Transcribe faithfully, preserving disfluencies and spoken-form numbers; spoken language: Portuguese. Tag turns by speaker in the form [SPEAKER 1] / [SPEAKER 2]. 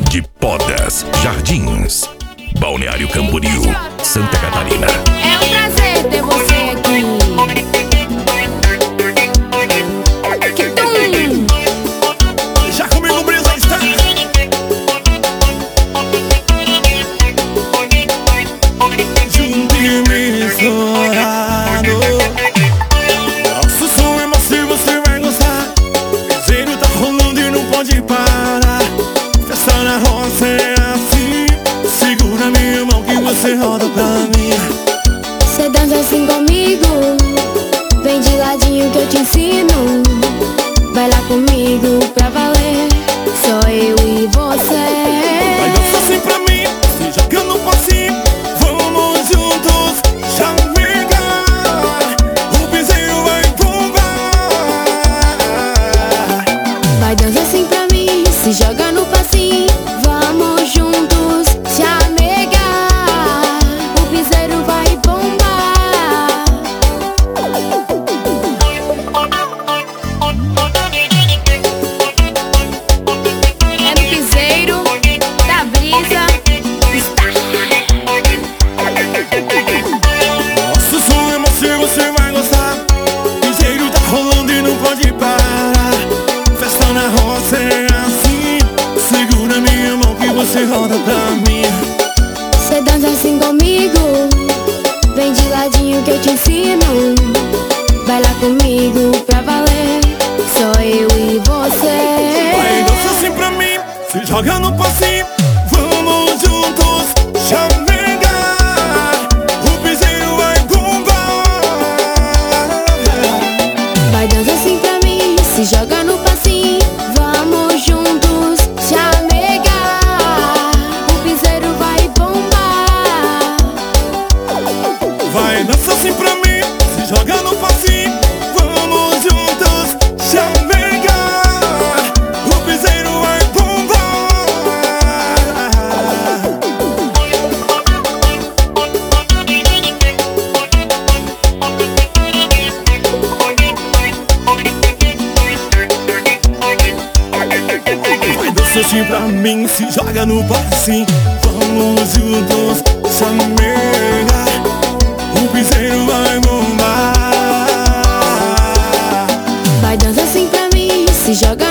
[SPEAKER 1] de Podas, Jardins, Balneário Camboriú, Santa Catarina.
[SPEAKER 2] É um prazer ter você aqui. Que tum!
[SPEAKER 3] Já comigo, Brisa está. Junto e misturado. Nosso som é macio, você vai gostar. Piseiro tá rolando e não pode parar. Festa na roça é assim. Segura minha mão que você roda pra mim.
[SPEAKER 2] Cê dança assim comigo, vem de ladinho que eu te ensino. Vai lá comigo pra valer, só eu e você.
[SPEAKER 3] Vai dançar assim pra mim, se jogando no passinho. Vamos juntos, chavegar. O piseiro vai bombar.
[SPEAKER 2] Vai dançar assim pra mim, se joga no passinho. Vamos juntos, chamegar. O piseiro vai bombar. É no piseiro da Brisa está.
[SPEAKER 3] Nosso som é macio, você vai gostar. Piseiro tá rolando e não pode parar. Festa na roça é assim. Segura minha mão que você roda pra mim.
[SPEAKER 2] Cê dança assim comigo, vem de ladinho que eu te ensino. Vai lá comigo pra valer, só eu e você.
[SPEAKER 3] Vai dançar assim pra mim, se joga no passinho. Vamos juntos, chamegar. O piseiro vai bombar.
[SPEAKER 2] Vai dançar assim pra mim, se joga no passinho. Vamos juntos, chamegar. O piseiro vai bombar.
[SPEAKER 3] Vai dançar assim pra mim, se joga no passinho. Vamos juntos, chamegar. O piseiro vai bombar. Vai dançar assim pra mim, se joga no passinho. Vamos juntos, chamegar. O piseiro vai bombar.
[SPEAKER 2] Vai dançar assim pra mim, se joga